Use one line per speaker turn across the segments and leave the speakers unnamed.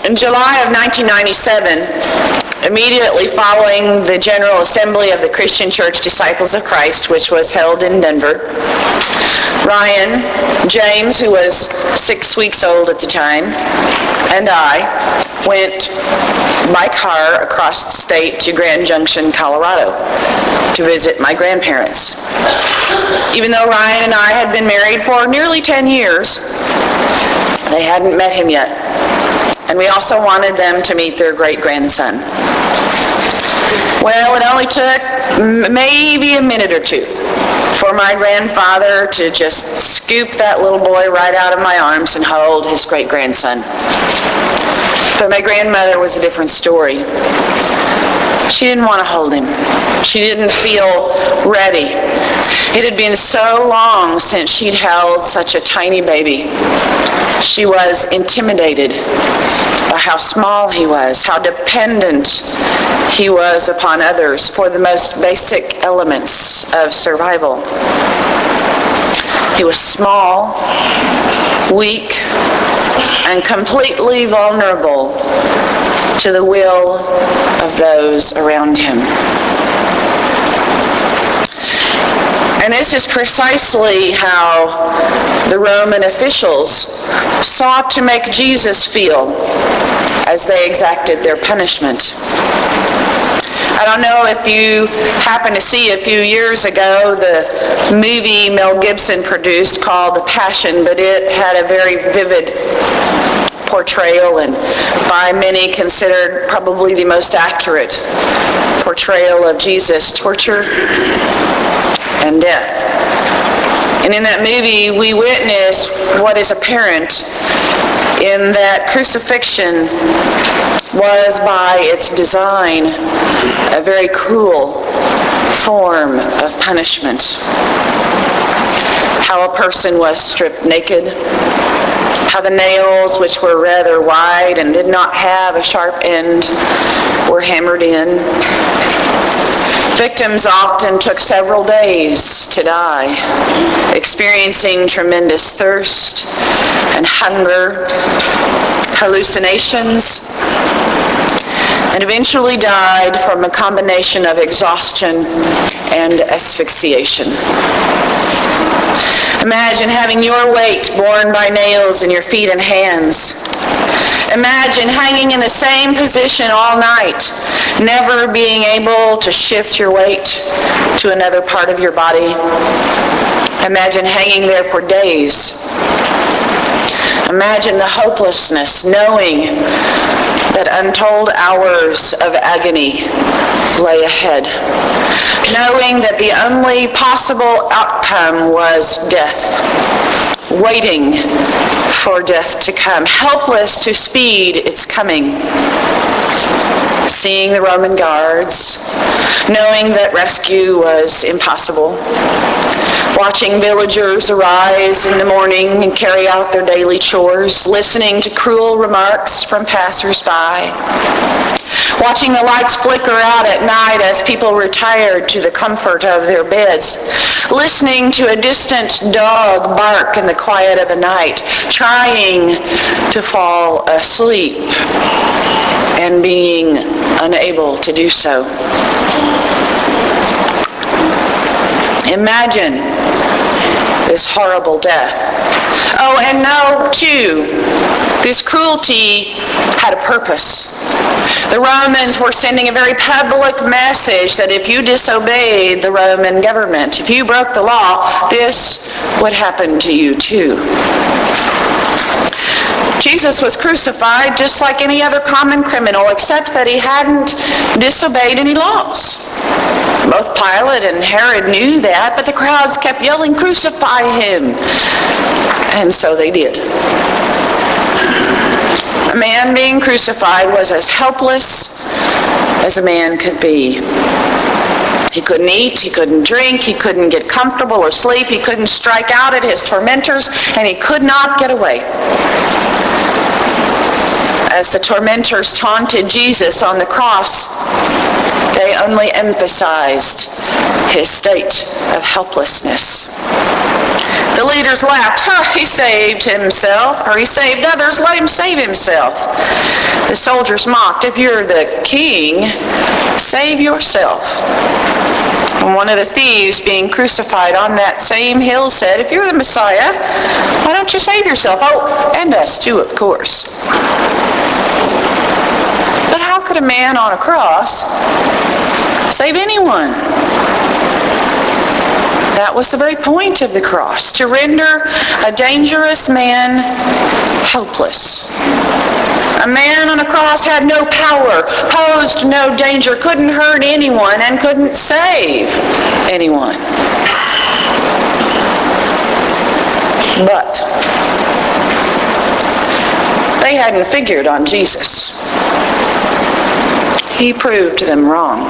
In July of 1997, immediately following the General Assembly of the Christian Church Disciples of Christ, which was held in Denver, Ryan, James, who was 6 weeks old at the time, and I went by car across the state to Grand Junction, Colorado, to visit my grandparents. Even though Ryan and I had been married for nearly 10 years, they hadn't met him yet. And we also wanted them to meet their great-grandson. Well, it only took maybe a minute or two for my grandfather to just scoop that little boy right out of my arms and hold his great-grandson. But my grandmother was a different story. She didn't want to hold him. She didn't feel ready. It had been so long since she'd held such a tiny baby. She was intimidated by how small he was, how dependent he was upon others for the most basic elements of survival. He was small, weak, and completely vulnerable to the will of those around him. And this is precisely how the Roman officials sought to make Jesus feel as they exacted their punishment. I don't know if you happened to see a few years ago the movie Mel Gibson produced called The Passion, but it had a very vivid portrayal and by many considered probably the most accurate portrayal of Jesus' torture and death. And in that movie, we witness what is apparent in that crucifixion was by its design a very cruel form of punishment. How a person was stripped naked, how the nails, which were rather wide and did not have a sharp end, were hammered in. Victims often took several days to die, experiencing tremendous thirst and hunger, hallucinations, and eventually died from a combination of exhaustion and asphyxiation. Imagine having your weight borne by nails in your feet and hands. Imagine hanging in the same position all night, never being able to shift your weight to another part of your body. Imagine hanging there for days. Imagine the hopelessness, knowing that untold hours of agony lay ahead, knowing that the only possible outcome was death, waiting for death to come, helpless to speed its coming, seeing the Roman guards, knowing that rescue was impossible, watching villagers arise in the morning and carry out their daily chores, listening to cruel remarks from passers-by, watching the lights flicker out at night as people retired to the comfort of their beds, listening to a distant dog bark in the quiet of the night, trying to fall asleep and being unable to do so. Imagine this horrible death. Oh, and know, too, this cruelty had a purpose. The Romans were sending a very public message that if you disobeyed the Roman government, if you broke the law, this would happen to you too. Jesus was crucified just like any other common criminal, except that he hadn't disobeyed any laws. Both Pilate and Herod knew that, but the crowds kept yelling, "Crucify him!" And so they did. A man being crucified was as helpless as a man could be. He couldn't eat, he couldn't drink, he couldn't get comfortable or sleep, he couldn't strike out at his tormentors, and he could not get away. As the tormentors taunted Jesus on the cross, they only emphasized his state of helplessness. The leaders laughed. He saved himself, or he saved others. Let him save himself. The soldiers mocked. If you're the king, save yourself. And one of the thieves being crucified on that same hill said, if you're the Messiah, why don't you save yourself? Oh, and us too, of course. But how could a man on a cross save anyone? That was the very point of the cross, to render a dangerous man helpless. A man on a cross had no power, posed no danger, couldn't hurt anyone, and couldn't save anyone. But they hadn't figured on Jesus. He proved them wrong.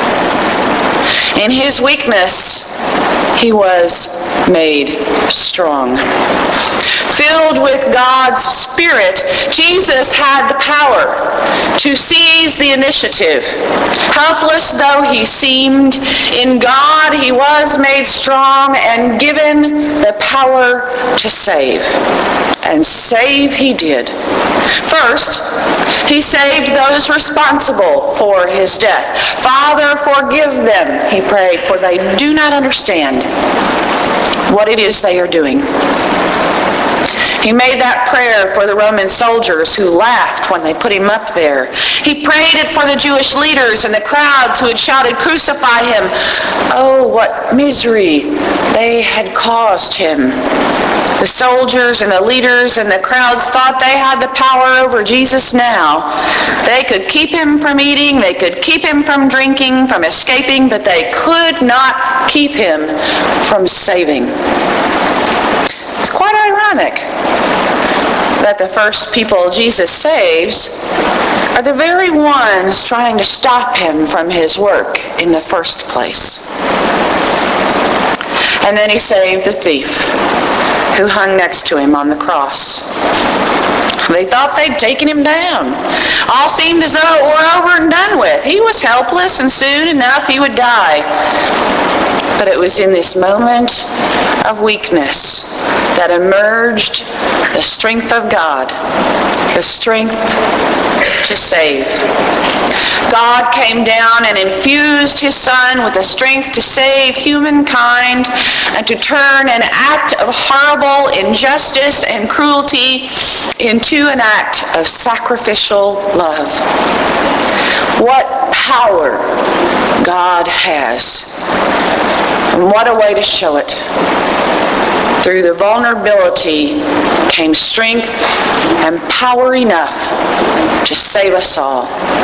In his weakness, he was made strong. Filled with God's Spirit, Jesus had the power to seize the initiative. Helpless though he seemed, in God he was made strong and given the power to save. And save he did. First, he saved those responsible for his death. Father, forgive them, he prayed, for they do not understand what it is they are doing. He made that prayer for the Roman soldiers who laughed when they put him up there. He prayed it for the Jewish leaders and the crowds who had shouted, crucify him. Oh, what misery they had caused him. The soldiers and the leaders and the crowds thought they had the power over Jesus now. They could keep him from eating, they could keep him from drinking, from escaping, but they could not keep him from saving. It's quite ironic that the first people Jesus saves are the very ones trying to stop him from his work in the first place. And then he saved the thief who hung next to him on the cross. They thought they'd taken him down. All seemed as though it were over and done with. He was helpless, and soon enough he would die. But it was in this moment of weakness that emerged the strength of God, the strength to save. God came down and infused his Son with the strength to save humankind and to turn an act of horrible injustice and cruelty into an act of sacrificial love. What power God has, and what a way to show it. Through the vulnerability came strength and power enough to save us all.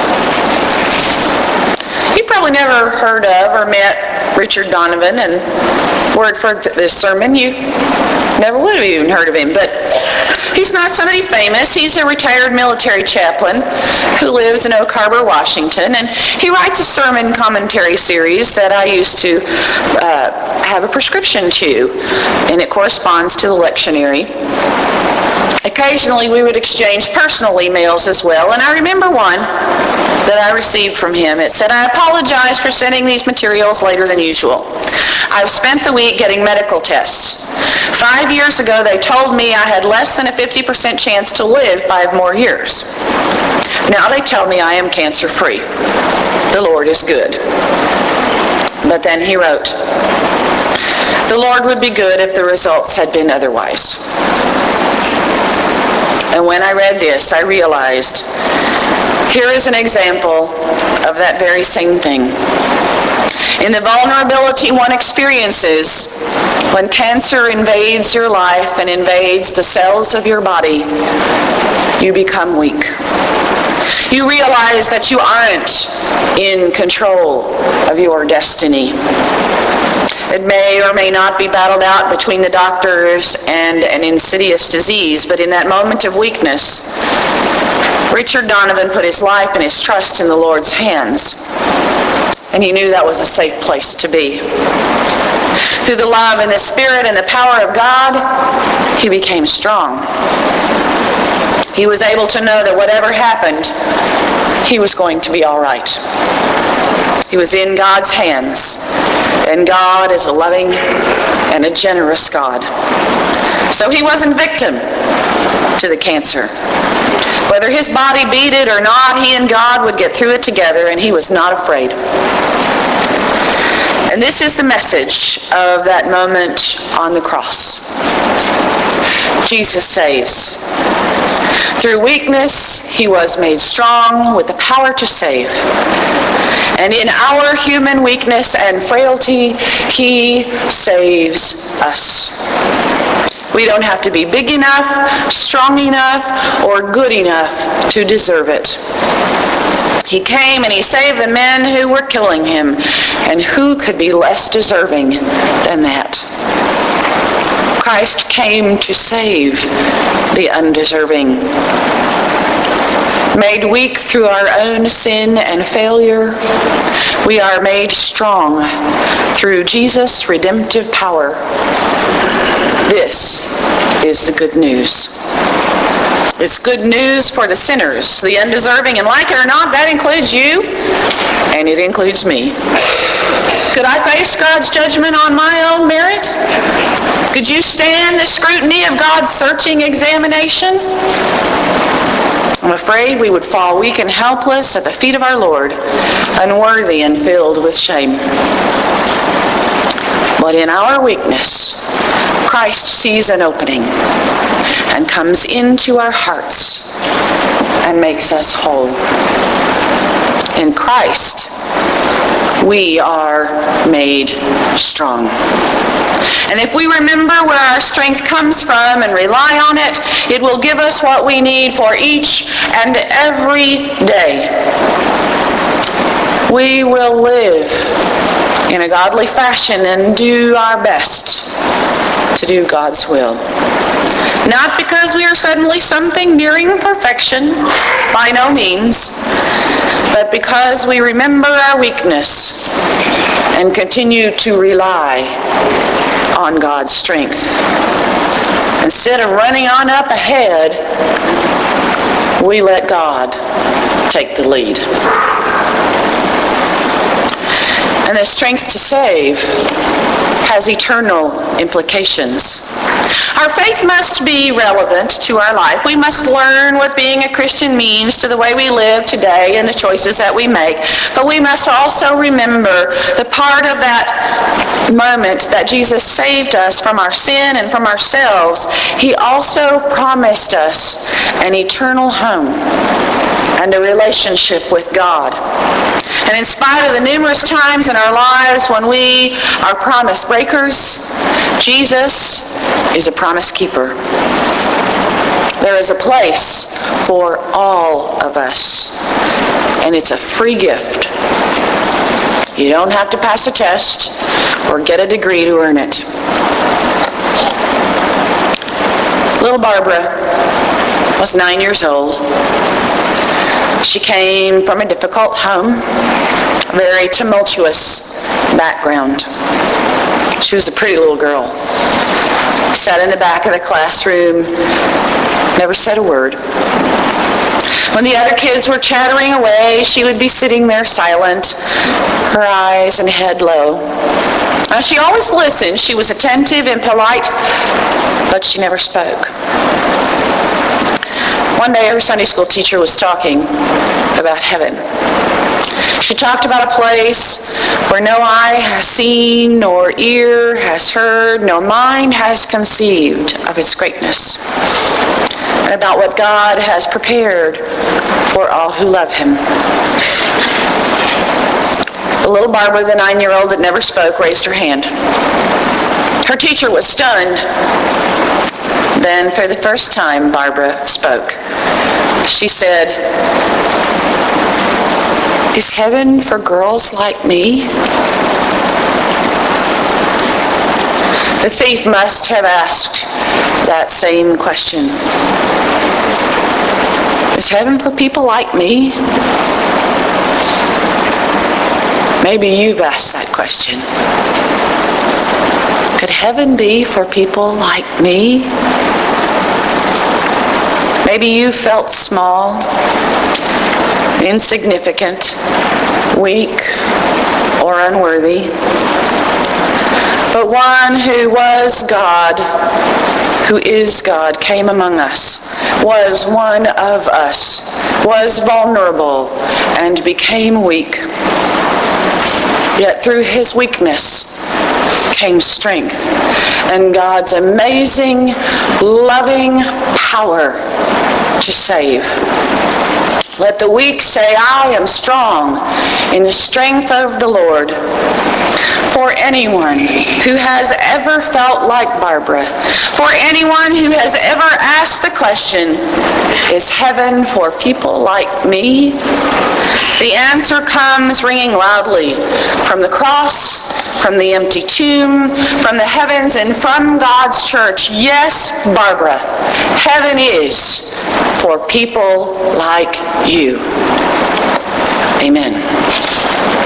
You probably never heard of or met Richard Donovan, and word for this sermon, you never would have even heard of him. But he's not somebody famous. He's a retired military chaplain who lives in Oak Harbor, Washington, and he writes a sermon commentary series that I used to have a prescription to, and it corresponds to the lectionary. Occasionally we would exchange personal emails as well, and I remember one that I received from him. It said, I apologize for sending these materials later than usual. I've spent the week getting medical tests. 5 years ago they told me I had less than a 50% chance to live 5 more years. Now they tell me I am cancer-free. The Lord is good. But then he wrote, the Lord would be good if the results had been otherwise. And when I read this, I realized, here is an example of that very same thing. In the vulnerability one experiences when cancer invades your life and invades the cells of your body, you become weak. You realize that you aren't in control of your destiny. It may or may not be battled out between the doctors and an insidious disease, but in that moment of weakness, Richard Donovan put his life and his trust in the Lord's hands, and he knew that was a safe place to be. Through the love and the Spirit and the power of God, he became strong. He was able to know that whatever happened, he was going to be all right. He was in God's hands, And God is a loving and a generous God. So he wasn't victim to the cancer. Whether his body beat it or not, he and God would get through it together, and he was not afraid. And this is the message of that moment on the cross. Jesus saves. Through weakness, he was made strong with the power to save. And in our human weakness and frailty, he saves us. We don't have to be big enough, strong enough, or good enough to deserve it. He came and he saved the men who were killing him, and who could be less deserving than that? Christ came to save the undeserving. Made weak through our own sin and failure, we are made strong through Jesus' redemptive power. This is the good news. It's good news for the sinners, the undeserving, and like it or not, that includes you, and it includes me. Could I face God's judgment on my own merit? Could you stand the scrutiny of God's searching examination? I'm afraid we would fall weak and helpless at the feet of our Lord, unworthy and filled with shame. But in our weakness, Christ sees an opening and comes into our hearts and makes us whole. In Christ, we are made strong. And if we remember where our strength comes from and rely on it, it will give us what we need for each and every day. We will live in a godly fashion and do our best to do God's will. Not because we are suddenly something nearing perfection, by no means, but because we remember our weakness and continue to rely on God's strength. Instead of running on up ahead, we let God take the lead. And the strength to save has eternal implications. Our faith must be relevant to our life. We must learn what being a Christian means to the way we live today and the choices that we make. But we must also remember the part of that moment that Jesus saved us from our sin and from ourselves. He also promised us an eternal home and a relationship with God. And in spite of the numerous times in our lives when we are promise breakers, Jesus is a promise keeper. There is a place for all of us, and it's a free gift. You don't have to pass a test or get a degree to earn it. Little Barbara was 9 years old. She came from a difficult home, a very tumultuous background. She was a pretty little girl. Sat in the back of the classroom, never said a word. When the other kids were chattering away, she would be sitting there silent, her eyes and head low. Now, she always listened. She was attentive and polite, but she never spoke. One day, her Sunday school teacher was talking about heaven. She talked about a place where no eye has seen, nor ear has heard, no mind has conceived of its greatness, and about what God has prepared for all who love him. The little Barbara, the 9-year-old that never spoke, raised her hand. Her teacher was stunned. Then, for the first time, Barbara spoke. She said, "Is heaven for girls like me?" The thief must have asked that same question. Is heaven for people like me? Maybe you've asked that question. Could heaven be for people like me? Maybe you felt small, insignificant, weak, or unworthy. But one who was God, who is God, came among us, was one of us, was vulnerable, and became weak. Yet through his weakness came strength and God's amazing, loving power to save. Let the weak say, I am strong in the strength of the Lord. For anyone who has ever felt like Barbara, for anyone who has ever asked the question, is heaven for people like me? The answer comes ringing loudly from the cross, from the empty tomb, from the heavens, and from God's church. Yes, Barbara, heaven is for people like you. Amen.